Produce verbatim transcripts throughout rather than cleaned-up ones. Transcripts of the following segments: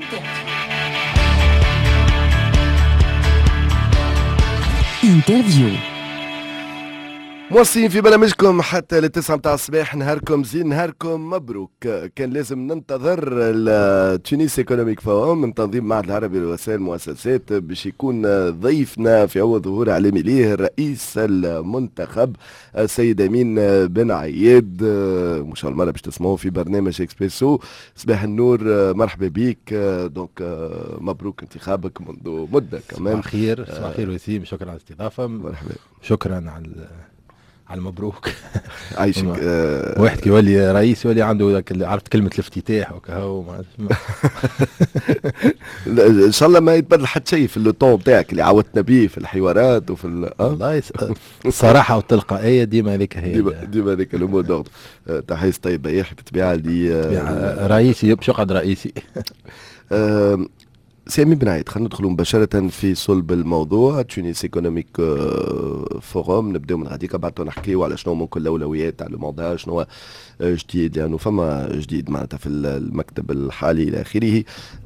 انترفيو. موصين في برنامجكم حتى للتسعة متاع الصباح. نهاركم زين، نهاركم مبروك. كان لازم ننتظر التونس ايكونوميك فورم من تنظيم المعهد العربي لوسائل المؤسسات باش يكون ضيفنا في اول ظهور اعلامي ليه الرئيس المنتخب السيد امين بن عياد. مش اول مره باش تسمعوه في برنامج اكسبريسو. صباح النور، مرحبا بيك. دونك مبروك انتخابك منذ مده كمان. صباح الخير. صباح الخير وسيم، شكرا على الاستضافه. مرحبا. شكرا على على المبروك. عايشك. آه واحد كي يولي رئيس يولي عنده ذاك عرفت كلمه الافتتاح وكهو. ان شاء الله ما يتبدل حتى شيء في اللوطون بتاعك اللي عودتنا به في الحوارات وفي ال... والله الصراحه والتلقائيه ديما هذيك هي ديما ديما هذيك الامور دغد. تحيه طيبه يا اخي بالطبيعه اللي آه رئيسي باش يقعد رئيسي. آه سي امين بن عياد، خلينا ندخلوا مباشرة في صلب الموضوع. تونس ايكونوميك فوروم، نبداو من غاديك بعد نحكيو على شنو ممكن الاولويات تاع الموضوع، شنو جديد لانه فما جديد معناتها في المكتب الحالي الى اخره.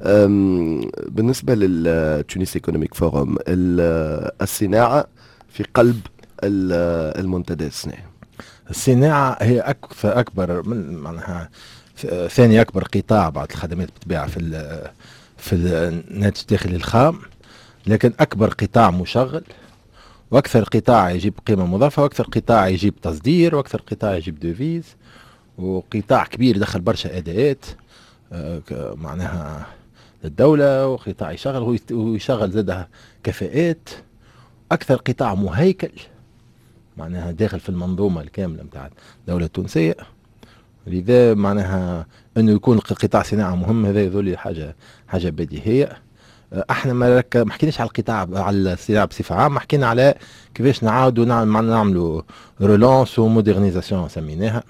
بالنسبة للتونس ايكونوميك فوروم، الصناعة في قلب المنتدى الصناعي. الصناعة هي أكثر أكبر من معناها ثاني أكبر قطاع بعد الخدمات بتباع في في الناتج الداخلي الخام، لكن أكبر قطاع مشغل، وأكثر قطاع يجيب قيمة مضافة، وأكثر قطاع يجيب تصدير، وأكثر قطاع يجيب دوفيز، وقطاع كبير دخل برشا أداءات آه معناها للدولة، وقطاع يشغل ويشغل زادها كفاءات. أكثر قطاع مهيكل معناها داخل في المنظومة الكاملة متاع الدولة التونسية. لذا معناها انه يكون قطاع صناعه مهم، هذا يظل حاجه حاجه بديهيه. احنا ما ما حكيناش على القطاع على الصناعه بصفه عامه، حكينا على كيفاش نعاودوا نعملوا رولانس ومودرنيزاسيون سميناها.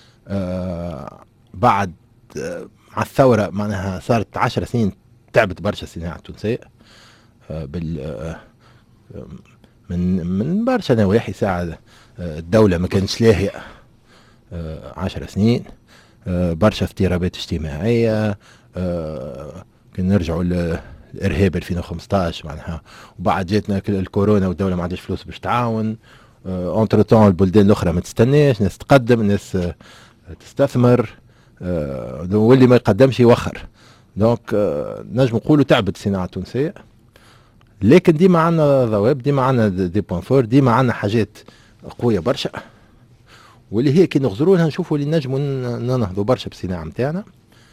آه بعد آه مع الثوره معناها صارت عشر سنين تعبت برشا الصناعه التونسيه. آه بال آه من من برشا نواحي. ساعه الدوله ما كانتش لاهيه آه عشر سنين. آه برشا اضطرابات اجتماعية. آه كنا نرجعوا للإرهاب ألفين وخمسطاش معناها، وبعد جاتنا الكورونا والدولة ما عندهاش فلوس باش تعاون. آه انتر تون البلدان الأخرى ما تستناش، ناس تقدم، ناس آه تستثمر، آه واللي ما يقدمش يوخر. دونك آه نجم نقولوا تعبت الصناعة التونسية، لكن ديما عندنا ضوابط، ديما عندنا دي بوان فور، ديما عندنا حاجات قوية برشا، واللي هي كي نغزروا لها نشوفوا اللي نجموا ننهضوا برشا بالصناعه نتاعنا.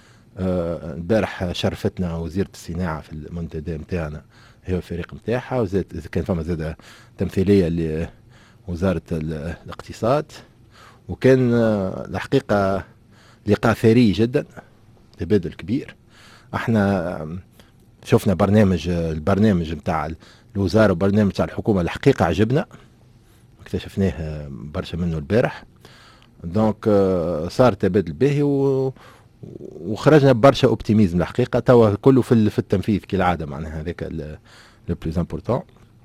البارح آه شرفتنا وزيره الصناعه في المنتدى نتاعنا هي الفريق نتاعها، وزاد كان فما زاد تمثيليه لوزاره الاقتصاد، وكان آه الحقيقه لقاء ثري جدا، تبادل كبير. احنا شفنا برنامج البرنامج نتاع الوزاره وبرنامج نتاع الحكومه، الحقيقه عجبنا، اكتشفناه برشا منه البارح. دونك صار تبادل باهي و... وخرجنا ببرشا اوبتيميزم. الحقيقه توا كله في في التنفيذ كالعاده، معناها هذاك لو بلوز امبورطون.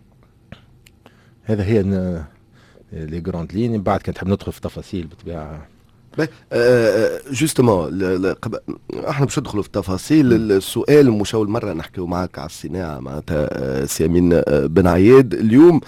هذا هي لي جراند لين. بعد كنت حاب ندخل في تفاصيل بالطبيعه. جوستومون احنا باش ندخلوا في التفاصيل. السؤال مش اول مره نحكيو معاك على الصناعه معناتها سي امين بن عياد. اليوم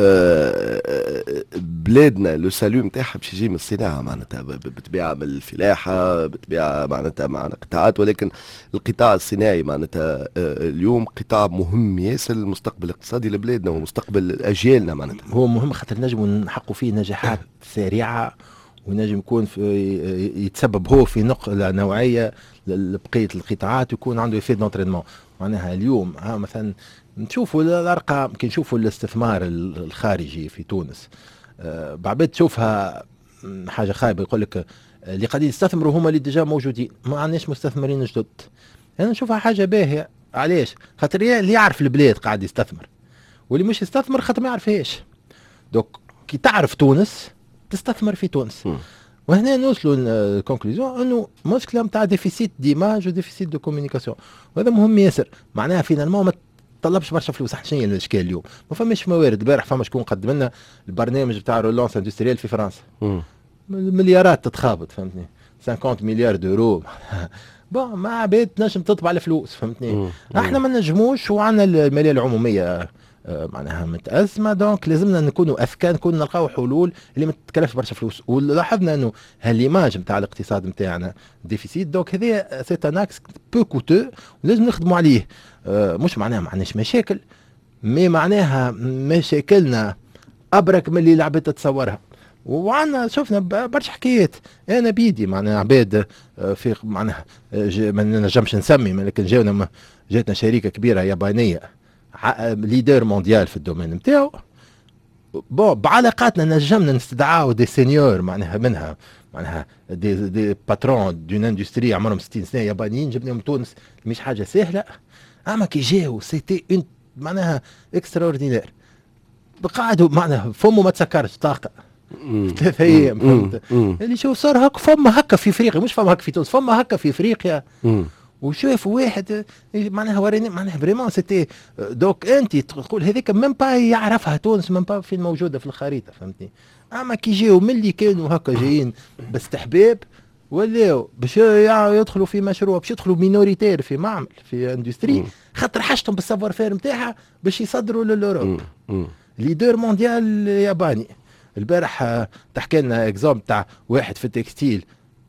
بلادنا لو سالو نتاعها باش يجي من الصناعه معناتها بالطبيعه، من الفلاحه بالطبيعه معناتها معنا قطاعات، ولكن القطاع الصناعي معناتها اليوم قطاع مهم ياسر للمستقبل الاقتصادي لبلادنا ومستقبل اجيالنا. معناتها هو مهم خاطر نجموا نحققوا فيه نجاحات سريعه، ونجم يكون في يتسبب هو في نقلة نوعية لبقية القطاعات، ويكون عنده إفادة دونترينمون. معناها اليوم ها مثلا نشوفوا الأرقام، كي نشوفوا الاستثمار الخارجي في تونس، آه بعد تشوفها حاجة خايبة. يقول لك اللي قاعدين يستثمروا هم اللي ديجا موجودين، ما عندناش مستثمرين جدد. أنا نشوفها حاجة باهية. علاش؟ خاطر اللي يعرف البلاد قاعد يستثمر، واللي مش يستثمر خاطر ما يعرفهاش. دوك كي تعرف تونس تستثمر في تونس. م. وهنا نوصلوا الكونكلوزيون انه مشكله نتاع ديفيسيت ديماج وديفيسيت دو كومونيكاسيون، وهذا مهم ياسر. معناها فينالمون ما طلبش برشا فلوس. شنو هي الاشكال اليوم؟ ما فماش موارد. البارح فما شكون قدم لنا البرنامج بتاع رولانس اندستريال في فرنسا، م. مليارات تتخابط، فهمتني، خمسين مليار دورو. بون ما عباد نجم تطبع الفلوس فهمتني. احنا ما نجموش وعندنا الماليه العموميه معناها متأزمة، دونك لازمنا نكونوا اذكى، نكون نلقاو حلول اللي ما تتكلفش برشا فلوس. ولاحظنا انه هالليماج نتاع الاقتصاد نتاعنا ديفيسيت، دونك هذا سي ان اكس بو كوتو ولازم نخدموا عليه. آه مش معناها ما عندناش مشاكل، مي معناها مشاكلنا ابرك من اللي العباد تتصورها. وعنا شفنا برشا حكايات انا بيدي معناها عباد في معناها ما نجمش نسمي، لكن جاونا جاتنا شركه كبيره يابانيه ليدر مونديال في الدومين نتاعو. بون بعلاقاتنا نجمنا نستدعاو دي سينيور معناها منها معناها دي دي باترون دون اندستري عمرهم ستين سنه يابانيين جبناهم تونس، مش حاجه سهله. اما كي جاو سيتي اون معناها اكسترا اوردينير، قعدوا معناها فمه ما تسكرش طاقه ثلاثة ايام فهمت اللي شو صار هكا فما هكا في افريقيا، مش فما هكا في تونس، فما هكا في افريقيا. وشوف واحد معناها وريني معناها فريمون سيتي دوك انت تقول هذيك من با يعرفها تونس، من با فين موجوده في الخريطه فهمتني. اما كي جاو ملي كانوا هكا جايين باستحباب ولاو باش يدخلوا في مشروع، باش يدخلوا مينوريتير في معمل في اندستري، خاطر حاجتهم بالسافوار فير نتاعها باش يصدروا للاوروب. ليدر مونديال ياباني. البارح تحكي لنا اكزومبل تاع واحد في التكستيل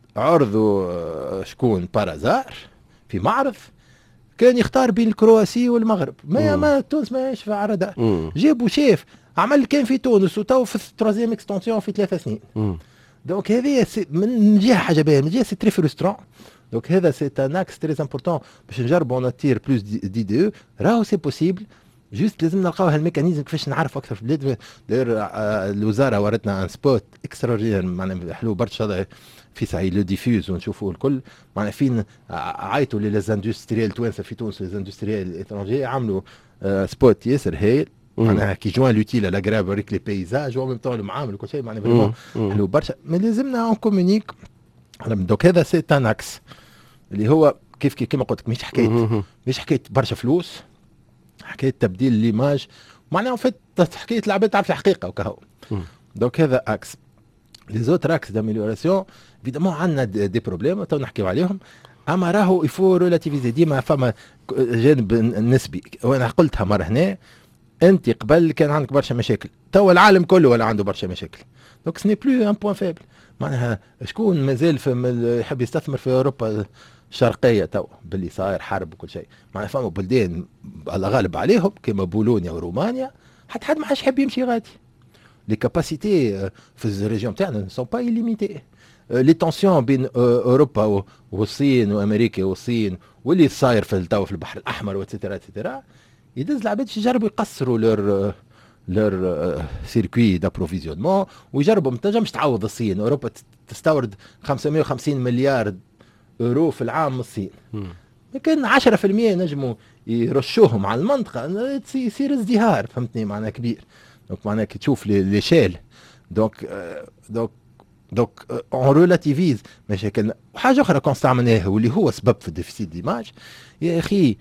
عرضوا شكون بارازار في معرض، كان يختار بين الكرواسي والمغرب، ما ما تونس ما يشفع عرضها، جابوا شيف عمل كان في تونس وتو في التروزيام اكستنسيون في ثلاث سنين. دونك هذه من جهه حاجه باهيه، من جهه سي تري فرسترون. دونك هذا سي ان اكس تري امبورطون باش نجربوا ناتير بلوس دي دي او، راهو سي بوسيبل. جوست لازم نلقاو هالميكانيزم كيفاش نعرفوا اكثر في البلاد. داير الوزاره ورتنا ان سبوت اكستراوردينير معناها حلو برشا في سعيد لو ديفيوز ونشوفوا الكل معناها فين عيطوا للزاندستريال توانسه في تونس للزاندستريال الاترونجي، عملوا سبوت ياسر هايل معناها كي جوان لوتيل لا غراب وريك لي بيزاج وميم طون المعامل وكل شيء معناها فريمون حلو برشا. مي لازمنا اون كومونيك. دوك هذا سي ان اكس اللي هو كيف كيما قلت لك مش حكايه مش حكايه برشا فلوس، حكايه تبديل ليماج معناها فات حكايه العباد تعرف الحقيقه وكهو. دونك هذا اكس. لي زوتر اكس داميليوراسيون ايفيدامون عندنا دي بروبليم تو نحكيو عليهم، اما راهو يفو ريلاتيفيزي ديما فما جانب نسبي. وانا قلتها مره هنا، انت قبل كان عندك برشا مشاكل، تو العالم كله ولا عنده برشا مشاكل. دونك سني بلو ان بوين فيبل. معناها شكون مازال في يحب يستثمر في اوروبا الشرقيه تو باللي صاير حرب وكل شيء، معناها فما بلدان الله غالب عليهم كما بولونيا ورومانيا حتى حد ما حدش يحب يمشي غادي. لي كاباسيتي في الريجيون تاعنا ne sont pas illimitées. لي تونسيون بين اوروبا والصين وامريكا والصين واللي صاير في التو في البحر الاحمر وتترا تترا يدز العباد يجربوا يقصروا لور لور سيركوي دابروفيزيونمون ويجربوا ما تنجمش تعوض الصين. اوروبا تستورد خمسمائة وخمسين مليار اورو في العام من الصين، لكن عشرة في المئة نجموا يرشوهم على المنطقه يصير ازدهار فهمتني معناها كبير. دونك معناها كي تشوف لي شال دونك دونك دونك اون ريلاتيفيز مشاكلنا. وحاجه اخرى كون استعملناها واللي هو سبب في الديفيسيت ديماج، يا اخي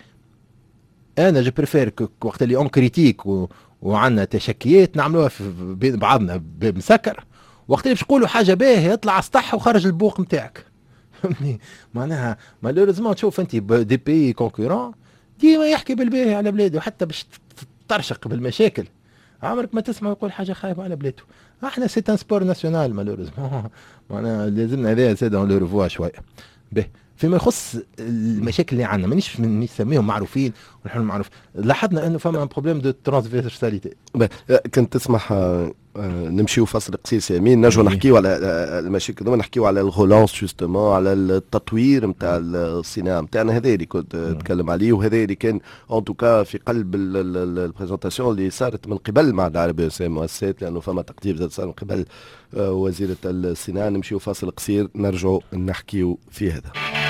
انا جو بريفير وقت اللي اون كريتيك وعندنا تشكيات نعملوها بين بعضنا بمسكر، وقت اللي باش نقولوا حاجه باهيه يطلع سطح وخرج البوق نتاعك فهمتني. معناها مالوريزمون تشوف انت دي بي كونكورون ديما يحكي بالباهي على بلاده، حتى باش ترشق بالمشاكل عمرك ما تسمع يقول حاجه خايبه على بلاده. احنا سي ان سبور ناسيونال مالوريزمون معناها لازمنا هذا سي دون لو ريفوا شويه به. فيما يخص المشاكل اللي عندنا مانيش نسميهم معروفين ونحن معروف، لاحظنا انه فما بروبليم دو ترانسفيرساليتي. كنت تسمح نمشيو فصل قصير يمين نرجعوا نحكيو على المشاكل دو نحكيو على الغولانس جوستومون على التطوير نتاع الصناعه نتاعنا. هذا اللي كنت نتكلم عليه وهذا اللي كان اون توكا في قلب البريزونطاسيون اللي صارت من قبل مع العربيه والمؤسسات، لانه فما تقدير زاد صار من قبل وزيره الصناعه. نمشيو فصل قصير نرجعوا نحكيو في هذا.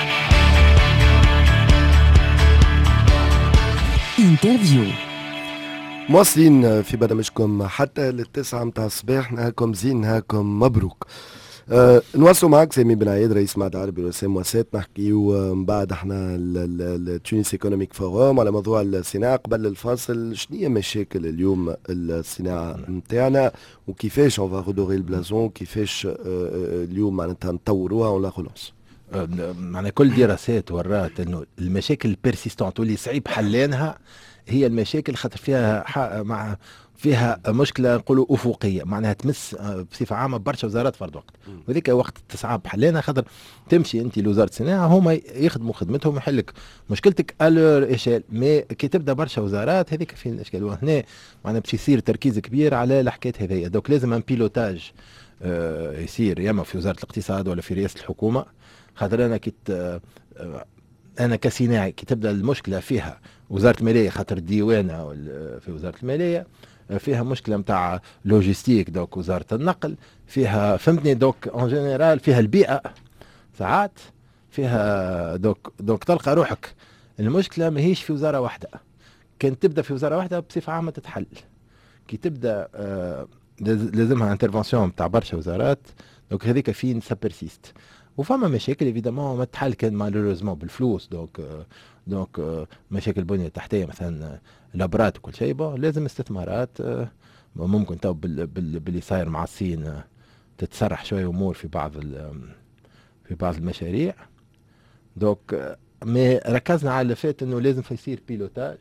انترفيو مواصلين في برنامجكم حتى للتسعة متاع الصباح. نهاركم زين نهاركم مبروك. أه نواصلوا معك سامي بن عيد رئيس معهد عربي للرسام مؤسسات، نحكيو من بعد احنا التونس ايكونوميك فوروم على موضوع الصناعه. قبل الفاصل شنو هي مشاكل اليوم الصناعه نتاعنا وكيفاش اون فا رودوري البلازون، كيفاش أه اليوم معناتها نطوروها ولا خلاص. معناها كل دراسات ورات انه المشاكل البيرسيستونت واللي صعيب حلانها هي المشاكل خاطر فيها مع فيها مشكله نقولوا افقيه، معناها تمس بصفه عامه برشا وزارات فرد وقت، وذيك وقت تصعب حلانها خاطر تمشي انت لوزاره الصناعه هما يخدموا خدمتهم يحلك مشكلتك الور ايشيل، مي كي تبدا برشا وزارات هذيك في الاشكال. وهنا معناها باش يصير تركيز كبير على الحكايات هذيا، دوك لازم ان بيلوتاج آه يصير يا اما في وزاره الاقتصاد ولا في رئاسه الحكومه. خاطر انا كي آه انا كصناعي كي تبدا المشكله فيها وزاره الماليه خاطر الديوانه في وزاره الماليه فيها مشكله نتاع لوجيستيك، دوك وزاره النقل فيها فهمتني، دوك اون جينيرال فيها البيئه ساعات فيها دوك دوك تلقى روحك المشكله ماهيش في وزاره واحده. كان تبدا في وزاره واحده بصفه عامه تتحل، كي تبدا آه لازمها انترفونسيون نتاع برشا وزارات، دوك هذيك فين سابرسيست. وفما مشاكل ايفيدامون ما تحل كان مالوريزمون بالفلوس، دونك دونك مشاكل بنيه تحتيه مثلا لابرات وكل شيء، لازم استثمارات. ممكن تو باللي صاير مع الصين تتسرح شويه امور في بعض في بعض المشاريع. دونك مي ركزنا على اللي فات انه لازم يصير بيلوتاج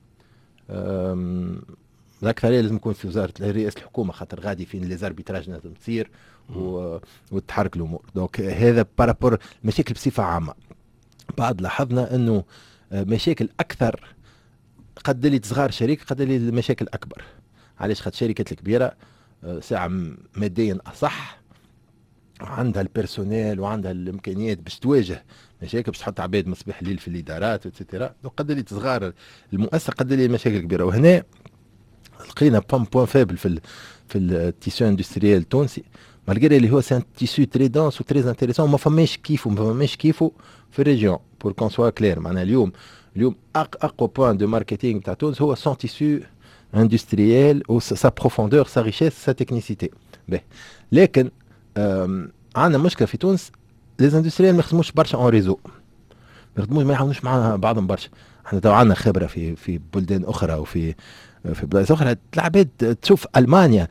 الاكثر، لازم يكون في وزاره رئاسه الحكومه خاطر غادي فين لي زاربيتراج لازم تصير وتتحرك الامور. دونك هذا بارابور مشاكل بصفه عامه. بعد لاحظنا انه مشاكل اكثر قد اللي صغار شريك قد اللي المشاكل اكبر. علاش؟ خاطر الشركات الكبيره ساعه ماديا اصح، عندها البيرسونيل وعندها الامكانيات باش تواجه مشاكل، باش تحط عباد مصباح الليل في الادارات وتسيتيرا. قد اللي صغار المؤسسه قد اللي مشاكل كبيره. وهنا لقينا بام بوان فابل في ال في التيسيو اندستريال التونسي، مالغري اللي هو سان تيسيو تري دونس وتري انتريسون، ما فماش كيفو ما فماش كيفو في الريجيون بور كون سوا كلير. معناها اليوم اليوم اقوى بوان دو ماركتينغ تاع تونس هو سون تيسيو اندستريال و سا بروفوندور سا ريشيس سا تكنيسيتي. باهي لكن عندنا مشكله في تونس، لي اندستريال ما يخدموش برشا اون ريزو، ما يخدموش ما يعاونوش مع بعضهم برشا. احنا تو عندنا خبره في في بلدان اخرى وفي في بلاد اخرى، العباد تشوف المانيا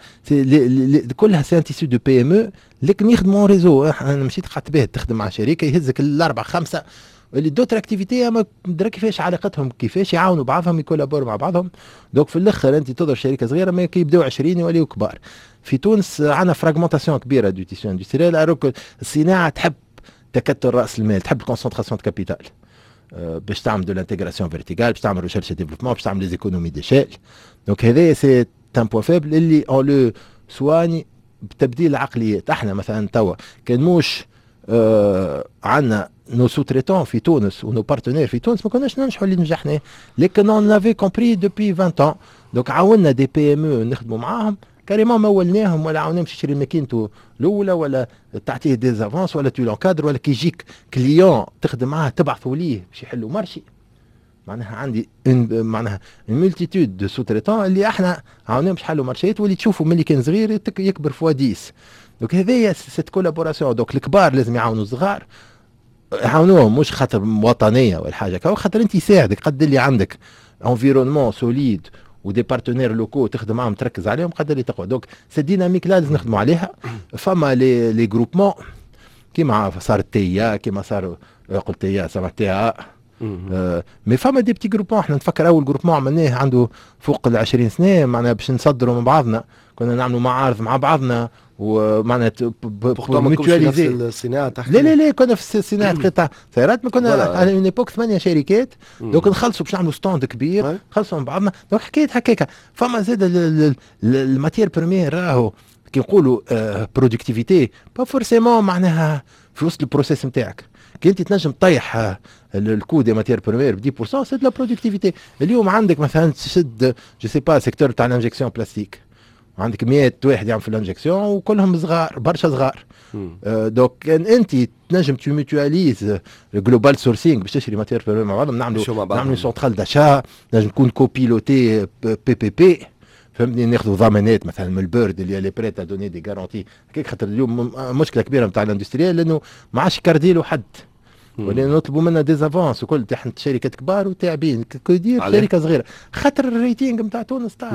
كلها سان تيسيو دو بي ام او لكن يخدموا ريزو. انا مشيت قعدت به تخدم مع شركه يهزك الاربع خمسه اللي دوتر اكتيفيتي ما درا كيفاش علاقتهم، كيفاش يعاونوا بعضهم يكولابوروا مع بعضهم. دوك في الاخر انت تضرب شركه صغيره ما كي يبداو عشرين يوليو كبار. في تونس عندنا فراغمونتاسيون كبيره دو تيسيو اندستريال، الصناعه تحب تكتل راس المال، تحب الكونسنتراسيون دو كابيتال باش تعمل دو لانتيغراسيون فيرتيكال، باش تعمل ريشيرش ديفلوبمون، باش تعمل لي زيكونومي ديشيل. دونك هذا سي ان بوان فابل اللي اون لو سواني بتبديل العقليات. احنا مثلا توا كان موش آه عندنا نو سو تريتون في تونس ونو بارتنير في تونس ما كناش ننجحوا اللي نجحنا، لكن اون لافي كومبري دوبي عشرين ans. دونك عاونا دي بي ام او نخدموا معاهم كاريمون، ما ولناهم ولا عاوناهم باش يشري ماكينته الاولى ولا تعطيه ديزافونس ولا تو لونكادر، ولا كي يجيك كليون تخدم معاه تبعثوا ليه باش يحلوا مارشي. معناها عندي معناها الملتيتود دو سو تريتون اللي احنا عاوناهم باش يحلوا مارشيات، واللي تشوفوا ملي كان صغير يكبر فوا عشرة. دونك هذايا سيت كولابوراسيون. دونك الكبار لازم يعاونوا الصغار، يعاونوهم مش خاطر وطنيه ولا حاجه، كاو خاطر انت يساعدك قد اللي عندك انفيرونمون سوليد ودي بارتنير لوكو تخدم معاهم تركز عليهم قد اللي تقوى. دونك سي ديناميك لازم نخدموا عليها. فما لي لي جروبمون كيما صار التيا كيما صار قلت تيا صار تيا آه مي فما دي بتي جروبمون. احنا نتفكر اول جروبمون عملناه عنده فوق ال عشرين سنه، معناها باش نصدروا مع بعضنا، كنا نعملوا معارض مع بعضنا ومعناها ميوتواليزي الصناعه تحت. لا لا لا كنا في صناعه قطع سيارات، ما كنا على اون ايبوك ثمانيه شركات. دوك نخلصوا باش نعملوا ستوند كبير نخلصوا مع بعضنا. دوك حكايه هكاك. فما زاد الماتير بريمير راهو كي نقولوا برودكتيفيتي با فورسيمون معناها في وسط البروسيس نتاعك. كي انت تنجم تطيح الكو دي ماتير بريمير ب عشرة بالمئة سي دو لا برودكتيفيتي. اليوم عندك مثلا تشد جو سي با سيكتور تاع الانجكسيون بلاستيك، عندك مئة واحد يعمل في الانجكسيون وكلهم صغار برشا صغار. آه دوك كان انت تنجم تو ميوتواليز الجلوبال سورسينغ باش تشري ماتير بريمير مع بعض، نعملوا نعملوا سونترال داشا، نجم نكون كوبيلوتي بي بي بي فهمتني، ناخذوا ضمانات مثلا من البورد اللي اللي بريت دوني دي غارونتي هكاك. خاطر اليوم مشكله كبيره نتاع الاندستريال لانه ما عادش كارديلو حد، ولينا نطلبوا منها ديزافونس وكل تاع شركات كبار وتاعبين كيدير شركه صغيره خاطر الريتينغ نتاع تونس طاح.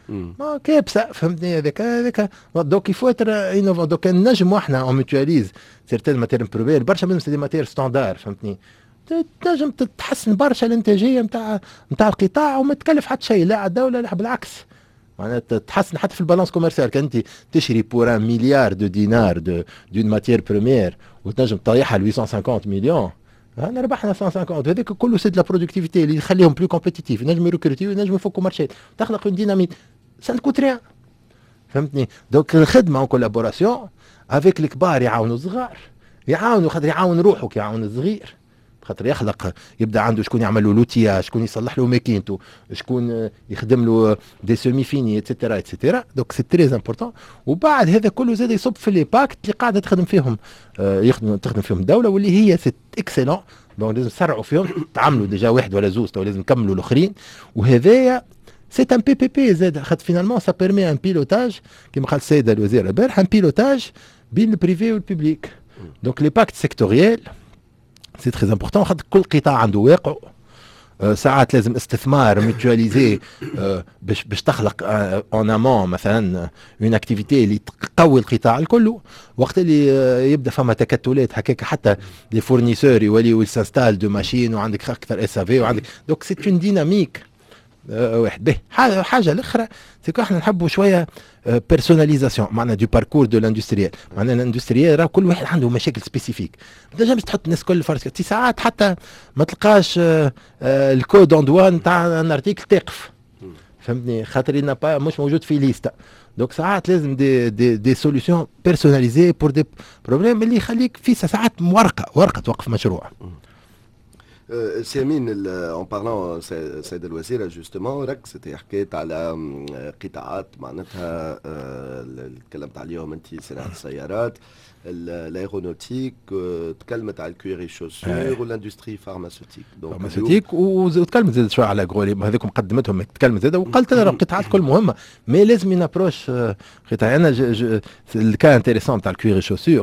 ما كابسه فهمتني هذاك هذاك دوك يفوتر انوفون دوك نجموا احنا اون ميوتواليز سيرتين ماتير بروبير برشا منهم سي دي ماتير ستاندار فهمتني تنجم تتحسن برشا الانتاجيه نتاع نتاع القطاع وما تكلف حتى شيء لا على الدوله لا بالعكس معناتها تحسن حتى في البالانس كوميرسيال كان انت تشري بور ان مليار دو دينار دو دون ماتير بروميير وتنجم تطيحها ل ثمانمائة وخمسين مليون انا ربحنا مائة وخمسين هذاك كله سيد لا برودكتيفيتي اللي يخليهم بلو كومبيتيتيف ينجموا يركروتيو ينجموا يفكوا مارشات تخلق اون ديناميك سا نكوت ريان فهمتني دونك الخدمه اون كولابوراسيون افيك الكبار يعاونوا الصغار يعاونوا خاطر يعاون روحه كي يعاون الصغير خاطر يخلق يبدا عنده شكون يعمل له لوتيا شكون يصلح له ماكينته شكون يخدم له دي سيمي فيني اتسيتيرا اتسيتيرا دونك سي تري امبورطون وبعد هذا كله زاد يصب في لي باكت اللي قاعده تخدم فيهم آه يخدم تخدم فيهم الدوله واللي هي سي اكسلون دونك لازم تسرعوا فيهم تعملوا ديجا واحد ولا زوز تو لازم نكملوا الاخرين وهذايا سي ان بي بي بي زاد خاطر فينالمون سا بيرمي ان بيلوتاج كيما قال السيد الوزير البارح ان بيلوتاج بين البريفي والبوبليك دونك لي باكت سيكتوريال سي تري امبورطون خاطر كل قطاع عنده واقع أه ساعات لازم استثمار ميتواليزي أه باش باش تخلق اون امون مثلا اون اكتيفيتي اللي تقوي القطاع الكل وقت اللي أه يبدا فما تكتلات هكاك حتى لي فورنيسور يوليو يسانستال دو ماشين وعندك اكثر اس في وعندك دونك سي اون ديناميك أه واحد به حاجه حاجه الاخرى سيكو احنا نحبوا شويه بيرسوناليزاسيون معناها دو باركور دو لاندستريال معناها الاندستريال راه كل واحد عنده مشاكل سبيسيفيك ما تنجمش تحط الناس كل فرق ساعات حتى ما تلقاش الكود اون دوان تاع ان ارتيكل تقف فهمتني خاطر ينا با مش موجود في ليستا دونك ساعات لازم دي دي دي سوليوشن بيرسوناليزي بور دي بروبليم اللي يخليك في ساعات ورقه ورقه توقف مشروع. سامين اون بارلون سيد الوزير جوستومون ركزت حكيت على قطاعات معناتها اللي تكلمت عليهم انت صناعه السيارات الايرونوتيك تكلمت على الكويري شوسور والاندستري فارماسيوتيك فارماسيوتيك وتكلمت زاد شويه على غولي هذوك مقدمتهم تكلمت زاد وقلت انا القطاعات كل مهمه مي لازم نابروش قطاع انا كان انتريسون تاع الكويري شوسور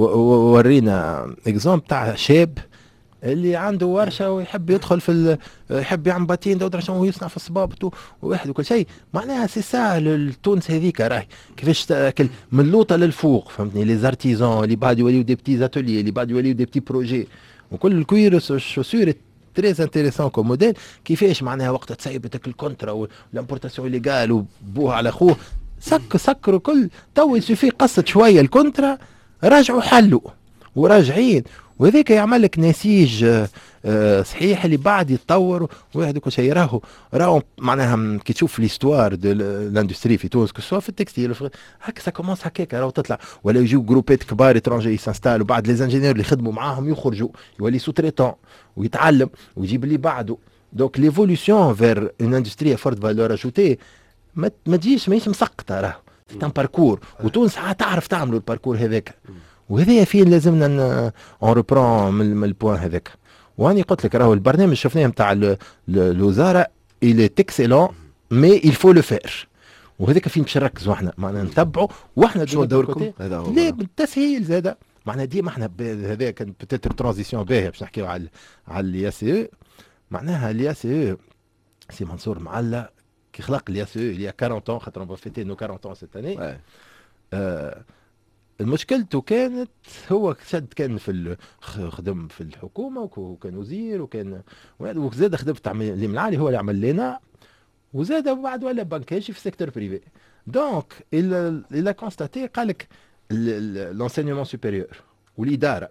ورينا اكزومبل تاع شاب اللي عنده ورشه ويحب يدخل في يحب يعمل باتين دو درجه ويصنع في صبابته وواحد وكل شيء معناها سي سا تونس هذيك راهي كيفاش تاكل من لوطه للفوق فهمتني لي زارتيزون اللي بعد يوليو دي بتي زاتولي اللي بعد يوليو دي بتي بروجي وكل الكوير شوسور تري انتريسون كوم موديل كيفاش معناها وقت تسيبتك الكونترا والامبورتاسيون ليغال وبوها على اخوه سك سكروا كل تو يسوفي قصه شويه الكونترا راجعوا حلوا وراجعين وهذاك يعمل لك نسيج آه صحيح اللي بعد يتطور واحد كل شيء راهو راهو معناها كي تشوف ليستوار دو لاندستري في تونس كسوا في التكستيل هكا سا كومونس هكاك راهو تطلع ولا يجيو جروبات كبار اترونجي يسانستالوا بعد لي انجينيور اللي يخدموا معاهم يخرجوا يولي سو تريتون ويتعلم ويجيب اللي بعده دونك ليفولوسيون فير اون اندستري فورت فالور اجوتي ما ما تجيش ماهيش مسقطه راهو سي ان باركور وتونس تعرف تعملوا الباركور هذاك وهذا فين لازمنا اون ريبرون من البوان هذاك واني قلت لك راهو البرنامج شفناه نتاع الوزاره الي تكسيلون مي il faut لو فير وهذاك فين باش نركزوا احنا معنا نتبعوا واحنا شو دوركم هذا هو لا بالتسهيل زاده معنا ديما احنا هذا كان بتاتر ترانزيسيون باهيه باش نحكيو على على اليا سي او معناها اليا سي او سي منصور معلة كي خلق اليا سي او اللي أربعين ans خاطر on va fêter nos quarante ans cette année آه المشكلته كانت هو شد كان في خدم في الحكومه وكان وزير وكان وزاد خدم تاع اللي من العالي هو اللي عمل لنا وزاد بعد ولا بنكاجي في السيكتور بريفي دونك الى كونستاتي قال لك لونسينيومون سوبيريور والاداره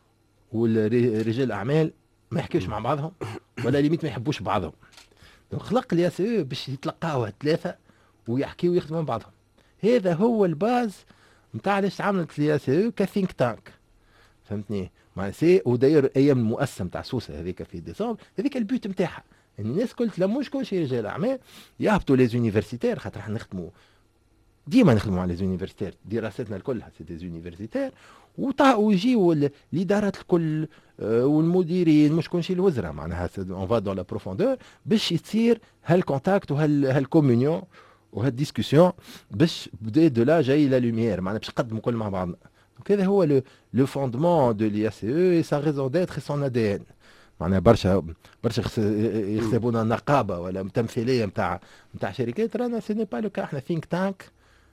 والرجال الاعمال ما يحكيوش مع بعضهم ولا ليميت ما يحبوش بعضهم دونك خلق لي سي باش يتلقاو ثلاثه ويحكيوا ويخدموا مع بعضهم هذا هو الباز نتاع علاش عملت لي سي او كثينك تانك فهمتني مع سي وداير ايام المؤسسه نتاع سوسه هذيك في ديسمبر هذيك البيوت نتاعها الناس قلت لا مش كل شيء رجال اعمال يهبطوا لي زونيفرسيتير خاطر احنا نخدموا ديما نخدموا على لي زونيفرسيتير دراستنا الكل سي دي زونيفرسيتير ويجيو الادارات الكل والمديرين مش كل شيء الوزراء معناها اون فا دون لا بروفوندور باش تصير هالكونتاكت وهالكومونيون وهالديسكسيون باش بدا دو لا جاي لا لوميير معناها باش نقدموا كل مع بعضنا. دونك هذا هو لو لو فوندمون دو لي اس او اي سا ريزون ديتر سون ادي ان معناها برشا برشا يحسبونا نقابه ولا تمثيليه نتاع نتاع شركات، رانا سي ني با لو كا. احنا ثينك تانك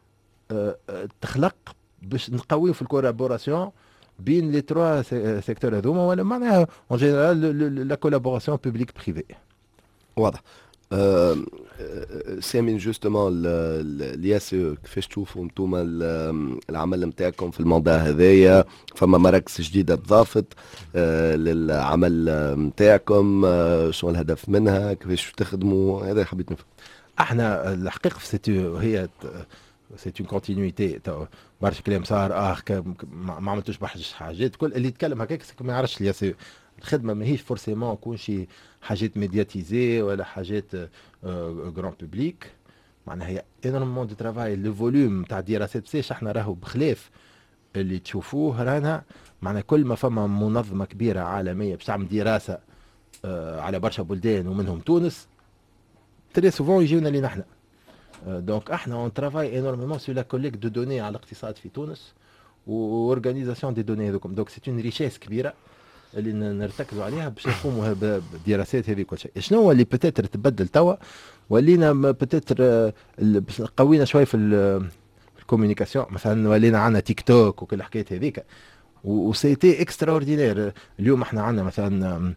تخلق باش نقويو في الكولابوراسيون بين لي تروا سيكتور هذوما، ولا معناها اون جينيرال لا كولابوراسيون بوبليك بريفي. واضح. آه سامين جوستومون اليا سي او كيفاش تشوفوا انتوما العمل نتاعكم في الموضوع هذايا؟ فما مراكز جديده تضافت آه للعمل نتاعكم، آه شنو الهدف منها؟ كيفاش تخدموا؟ هذا حبيت نفهم. احنا الحقيقه في هي سي اون كونتينيتي. برشا كلام صار اه ما عملتوش برشا حاجات، كل اللي يتكلم هكاك ما يعرفش اليا سي او. الخدمه ماهيش فورسيمون كون شي حاجات ميدياتيزي ولا حاجات غران بوبليك. معناها هي انورمون دو ترافاي. لو فوليوم تاع دراسات بساش احنا راهو بخلاف اللي تشوفوه. رانا معناها كل ما فما منظمه كبيره عالميه باش تعمل دراسه آه على برشا بلدان ومنهم تونس، تري سوفون يجيونا لينا احنا. آه دونك احنا اون ترافاي انورمون سو لا كوليكت دو دوني على الاقتصاد في تونس واورغانيزاسيون دي دوني هذوكم. دونك سي اون ريشيس كبيره اللي نرتكزوا عليها باش نقوموا بالدراسات هذه كل شيء. شنو هو اللي بتاتر تبدل توا؟ ولينا بتاتر باش قوينا شوي في الكوميونيكاسيون. مثلا ولينا عندنا تيك توك وكل الحكايات هذيك، وسيتي اكسترا اوردينير. اليوم احنا عندنا مثلا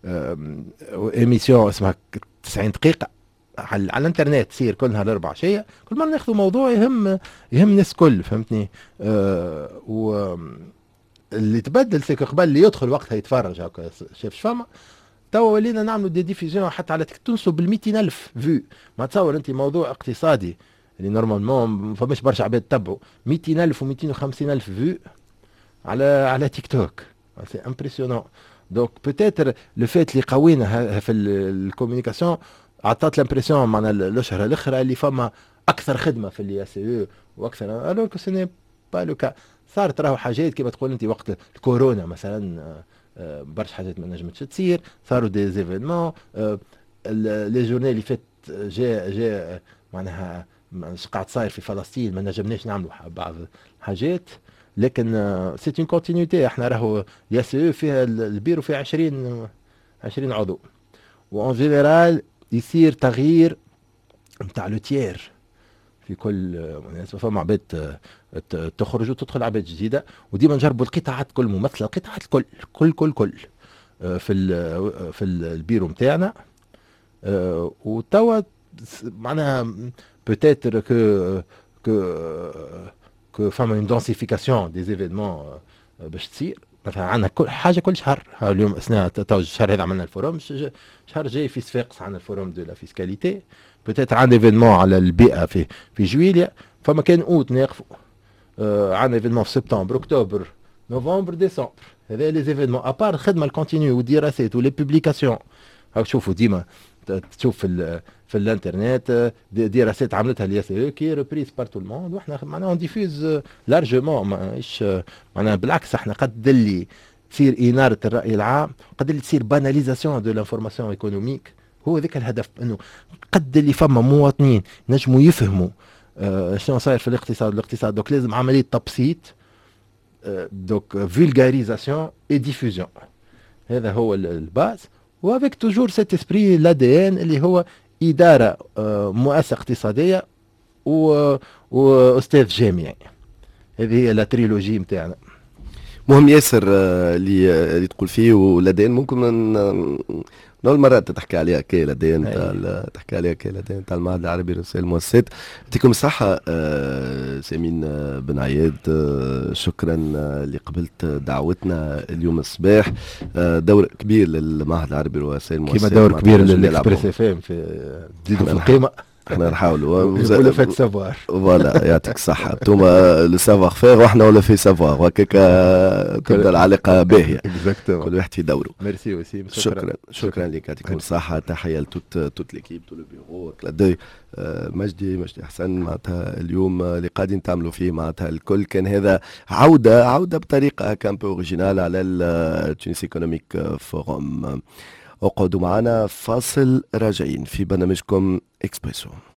ايميسيون اسمها تسعين دقيقه على, على الانترنت، تصير كل نهار اربع شيء، كل مره ناخذوا موضوع يهم يهم الناس الكل، فهمتني؟ اه و اللي تبدل سيكو قبل اللي يدخل وقتها يتفرج هكا شاف فما. توا ولينا نعملوا دي ديفيزيون حتى على تونسو بالمئتين ألف فيو. ما تصور انت موضوع اقتصادي اللي نورمالمون ما فماش برشا عباد تتبعوا، مئتين ألف ومئتين وخمسين ألف فيو على على تيك توك. سي امبرسيونون. دونك بوتيتر لو فات اللي قوينا في الكوميونيكاسيون عطات لامبرسيون معنا الاشهر الاخرى اللي فما اكثر خدمه في اليا سي او واكثر، الوغ كو سي با لو كا. صارت راهو حاجات كيما تقول انت وقت الكورونا مثلا برشا حاجات ما نجمتش تصير، صاروا دي زيفينمون. لي جورني اللي فات جا جا معناها قاعد صاير في فلسطين ما نجمناش نعملوا بعض الحاجات، لكن سي اون كونتينيتي. احنا راهو يا سي او فيها البيرو فيها عشرين عشرين عضو، وان جينيرال يصير تغيير نتاع لو تيير في كل مناسبه. فما عباد تخرج وتدخل عباد جديده، وديما نجربوا القطاعات كل ممثله، القطاعات الكل كل كل كل في في البيرو نتاعنا. وتوا معناها بوتيتر كو كو كو فما اون دونسيفيكاسيون دي زيفينمون باش تصير. مثلا عندنا كل حاجه كل شهر. اليوم اثناء تو الشهر هذا عملنا الفوروم، شهر جاي في صفاقس عندنا الفوروم دو لا فيسكاليتي. بوتيتر عندنا ايفينمون على البيئه في في جويليا، فما كان اوت ناقفوا. آه عندنا ايفينمون في سبتمبر اكتوبر نوفمبر ديسمبر. هذا لي زيفينمون ابار الخدمه الكونتينيو والدراسات ولي بوبليكاسيون. هاو شوفوا ديما تشوف في في الانترنت دراسات عملتها اليا سي او كي ريبريز بار تو الموند، واحنا معناها ديفيوز لارجمون. ماهيش معناها بالعكس، احنا قد اللي تصير اناره الراي العام، قد اللي تصير باناليزاسيون دو لانفورماسيون ايكونوميك. هو ذاك الهدف، انه قد اللي فما مواطنين نجموا يفهموا آه شنو صاير في الاقتصاد الاقتصاد دوك لازم عمليه تبسيط. آه دوك فولغاريزاسيون اي ديفوزيون. هذا هو الباز. وافيك توجور سيت اسبري لا دي ان اللي هو اداره آه مؤسسه اقتصاديه واستاذ جامعي. هذه هي لا تريلوجي نتاعنا. مهم ياسر اللي اللي تقول فيه. ولدين ممكن من نول مرات تحكي عليها كي لدين تاع تحكي عليها كي لدين تاع المعهد العربي للرسائل المؤسسات. يعطيكم الصحة آه سامين بن عياد. آه شكرا اللي قبلت دعوتنا اليوم الصباح. آه دور كبير للمعهد العربي للرسائل المؤسسات، كما دور كبير للإكسبريس اف ام في تزيدوا في القيمة. احنا نحاولوا ولا فات سافوار. فوالا يعطيك الصحة. انتوما لو سافوار فير واحنا ولا في سافوار، وهكاك تبدا العلاقة باهية. كل واحد في دوره. ميرسي وسيم. شكرا شكرا لك. يعطيكم الصحة. تحية لتوت توت ليكيب تو لو بيرو كلادوي. مجدي مجدي حسن معناتها اليوم اللي قاعدين تعملوا فيه معناتها الكل كان هذا عودة عودة بطريقة كان بو اوريجينال على التونس ايكونوميك فوروم. اقعدوا معنا فاصل، راجعين في برنامجكم اكسبريسو.